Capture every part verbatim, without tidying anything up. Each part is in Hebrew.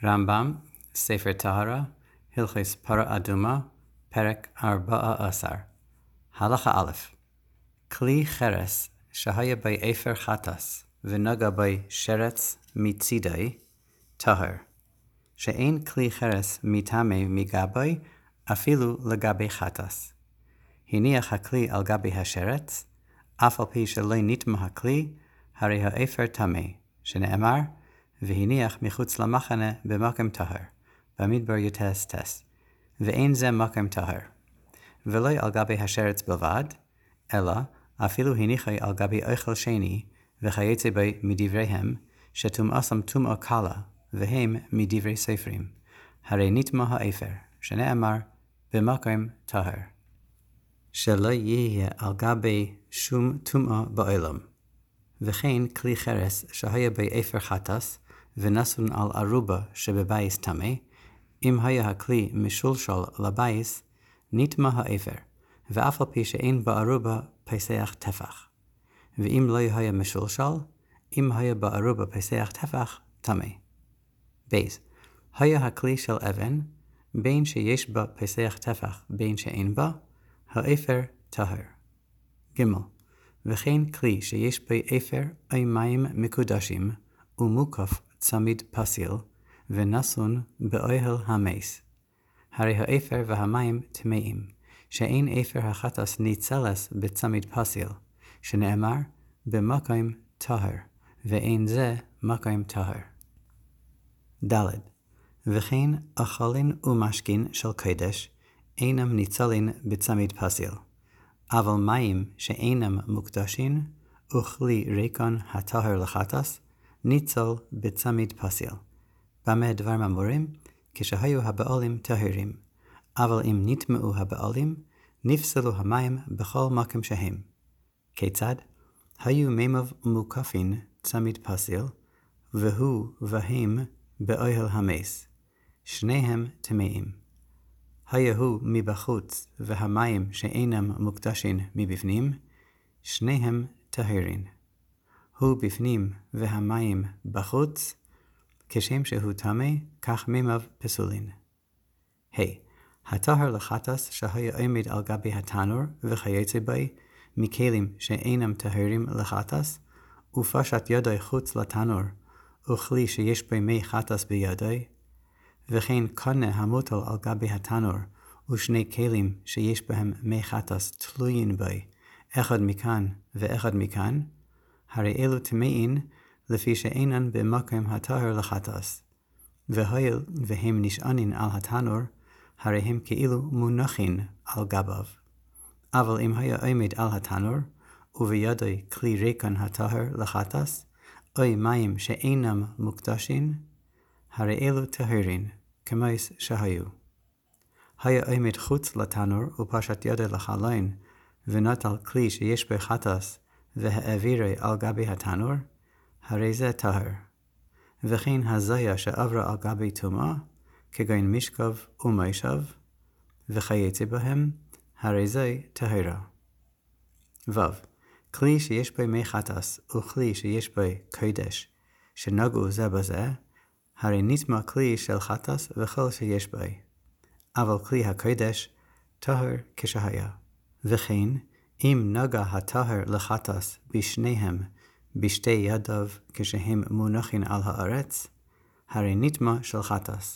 רמב"ם, ספר טהרה, הלכות פרה אדומה, פרק ארבע עשר. הלכה א', כלי חרס שהיה בי אפר חטס ונגע בי שרץ מצידי, טהר. שאין כלי חרס מטמא מגבי, אפילו לגבי חטס. הניח הכלי על גבי השרץ, אף על פי שלא נטמא הכלי, הרי האפר טמא, שנאמר, והניח מחוץ למחנה במקום טהר, במדבר יתס תס, ואין זה מקום טהר. ולא על גבי השרץ בלבד, אלא אפילו הניחי על גבי אוכל שני, וכייצא בי מדבריהם, שטומאסם טומאה קלה, והם מדברי ספרים. הרי נטמא האפר, שנאמר, במקום טהר. שלא יהיה על גבי שום טומאה בעולם. וכן כלי חרס שהיה בי אפר חטס, ונסון על ערובה שבבייס טמא, אם היה הכלי משולשל לבייס, נטמא האפר, ואף על פי שאין בערובה פסח טפח. ואם לא היה משולשל, אם היה בערובה פסח טפח, טמא. בייס, היה הכלי של אבן, בין שיש בה פסח טפח, בין שאין בה, האפר טהר. ג' וכן כלי שיש בי אפר אי מים מקודשים, ומוקף צמיד פסיל, ונסון באוהל המס. הרי האפר והמים טמאים, שאין אפר החטס ניצלס בצמיד פסיל, שנאמר במקום טהר, ואין זה מקום טהר. ד' וכן אכלין ומשכין של קודש, אינם ניצלין בצמיד פסיל, אבל מים שאינם מוקדשים, וכלי ריקון הטהר לחטס, ניצל בצמיד פסיל. במה דבר אמורים? כשהיו הבעלים טהרים, אבל אם נטמאו הבעלים, נפסלו המים בכל מקום שהם. כיצד? היו מימיו מוקפין צמיד פסיל, והוא והם באוהל המס. שניהם טמאים. היה הוא מבחוץ והמים שאינם מוקדשים מבפנים, שניהם טהרין. הוא בפנים והמים בחוץ, כשם שהוא טמא, כך מימיו פסולין. ה. הטהר לחטס שהיה עומד על גבי התנור וכייצא בי, מכלים שאינם טהרים לחטס, ופשט ידי חוץ לתנור, וכלי שיש בי מי חטס בידי, וכן קנה המוטל על גבי התנור, ושני כלים שיש בהם מי חטס תלויים בי, אחד מכאן ואחד מכאן, הרי אלו טמאים לפי שאינן במקום הטהר לחטס. והיל והם נשענין על התנור, הרי הם כאילו מונחין על גביו. אבל אם היה עומד על התנור, ובידי כלי ריקון הטהר לחטס, או מים שאינם מוקדשים, הרי אלו טהרין, כמוס שהיו. היה עומד חוץ לתנור ופשט ידי לחלון, ונטל כלי שיש בו חטס, והעבירי על גבי התנור, הרי זה טהר. וכן הזיה שעברה על גבי טומאה, כגון משכב ומושב, וכייצא בהם, הרי זה טהרה. ו. כלי שיש בו מי חטס, וכלי שיש בו קודש, שנגעו זה בזה, הרי נטמא כלי של חטס וכל שיש בו. אבל כלי הקודש, טהר כשהיה. וכן, אם נגע הטהר לחטס בשניהם, בשתי ידיו כשהם מונחים על הארץ, הרי נטמא של חטס.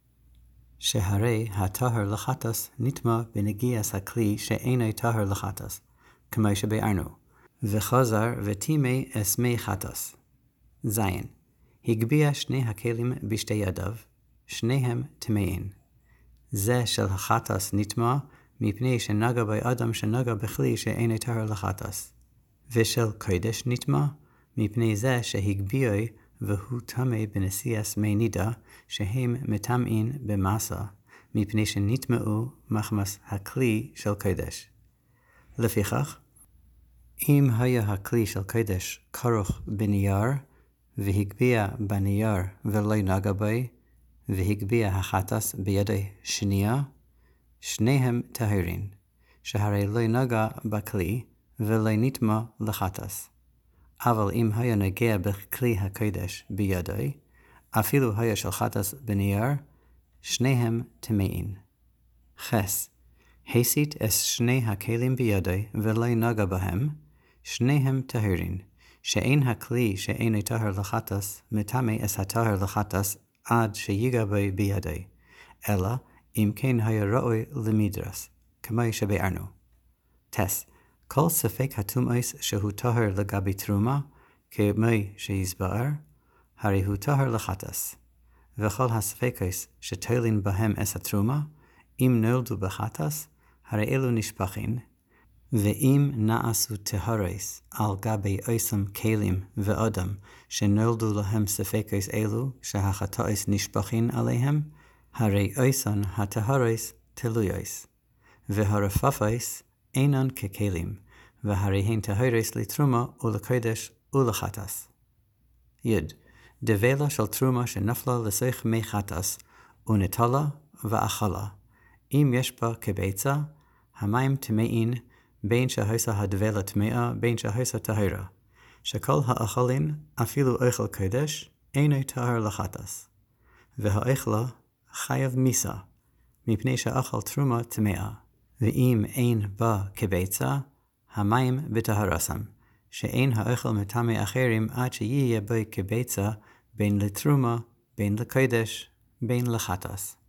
שהרי הטהר לחטס נטמא בנגיעת הכלי שאינו טהר לחטס, כמו שביארנו, וחזר וטימא אסמי חטס. זין, הגביה שני הכלים בשתי ידיו, שניהם טמאים. זה של החטס נטמא, מפני שנגע בי אדם שנגע בכלי שאינו טהר לחטס. ושל קודש נטמא, מפני זה שהגביעי והוא טמא בנשיאת מי נידה, שהם מטמאים במסה, מפני שנטמאו מחמס הכלי של קודש. לפיכך, אם היה הכלי של קודש כרוך בנייר, והגביע בנייר ולא נגע בי, והגביע החטס בידי שנייה, שניהם טהרין, שהרי לא נגע בכלי, ולא נטמא לחטס. אבל אם היה נגע בכלי הקודש בידי, אפילו היה של חטס בנייר, שניהם טמאים. חס, הסית אס שני הכלים בידי ולא נגע בהם, שניהם טהרין, שאין הכלי שאינו טהר לחטס, מטמא אס הטהר לחטס עד שיגע בו בידי, אלא אם כן היה ראוי למדרס, כמו שבארנו. טס, כל ספק הטומאס שהוא טהר לגבי תרומה, כמו שיסבר, הרי הוא טהר לחטס. וכל הספקס שטולין בהם אס התרומה, אם נולדו בחטס, הרי אלו נשפחין, ואם נעשו טהרס על גבי אוסם כלים ואדם שנולדו להם ספקס אלו שהחטאס נשפחין עליהם, הרי אוסן הטהרס תלויס, והרפפס אינן ככלים, והרי הן טהרס לתרומה ולקודש ולחטס. י' דבלה של תרומה שנפלה לסך מי חטס, ונטלה ואכלה. אם יש בה כביצה, המים טמאים, בין שהייסה הדבלה טמאה, בין שהייסה טהרה. שכל האכלין, אפילו אוכל קודש, אינו טהר לחטס. והאכלה חייב מיסה, מפני שאכל תרומה טמאה. ואם אין בה כביצה, המים בטהרסם, שאין האוכל מטמא אחרים עד שיהיה בו כביצה, בין לתרומה, בין לקודש, בין לחטס.